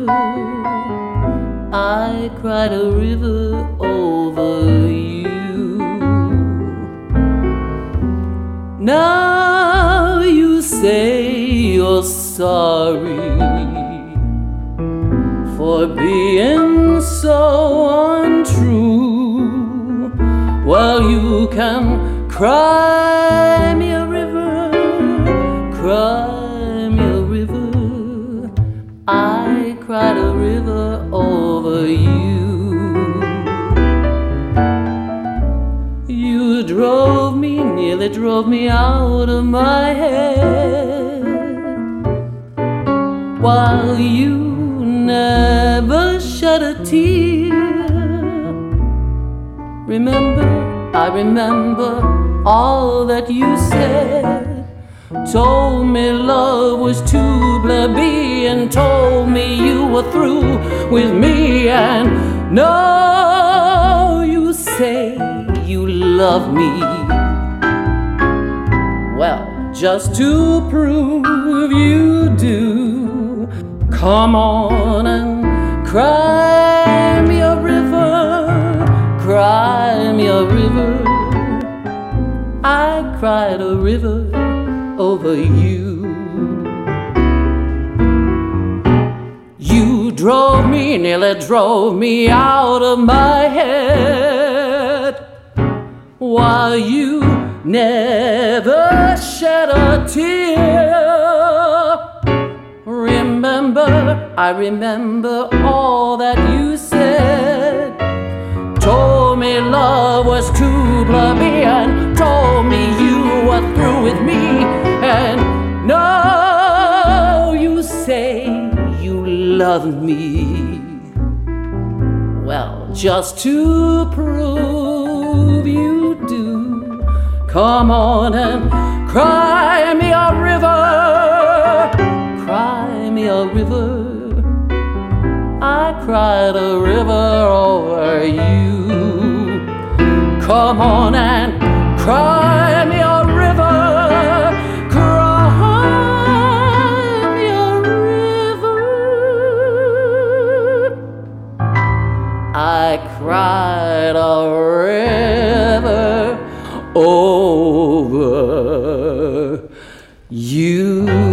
I cried a river over you. Now you say you're sorry for being so untrue. Well, you can cry me a river, cry me a river. I cried a river over you. You drove me, nearly drove me out of my head, while you never shed a tear. Remember, I remember all that you said. Told me love was too plebeian, told me you were through with me. And now you say you love me. Well, just to prove you do, come on and cry me a river, cry me a river. I cried a river over you. You drove me, nearly drove me out of my head, while you never shed a tear. Remember, I remember all that you said. Told me love was too plebeian, told me you were through with me. And now you say you love me. Well, just to prove you do, come on and cry me a river, cry me a river. I cried a river over you. Come on and cry me a river, cry me a river. I cried a river over you.